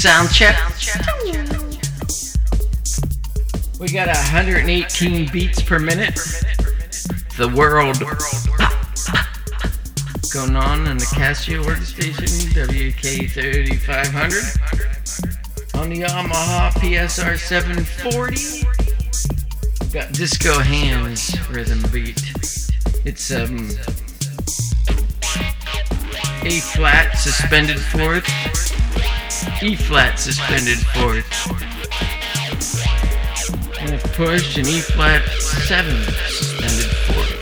Sound check. We got 118 beats per minute. The world going on in the Casio workstation, WK3500. On the Yamaha PSR 740. Got Disco Hands rhythm beat. It's A flat suspended fourth, E flat suspended fourth, and a push and E flat 7 suspended fourth.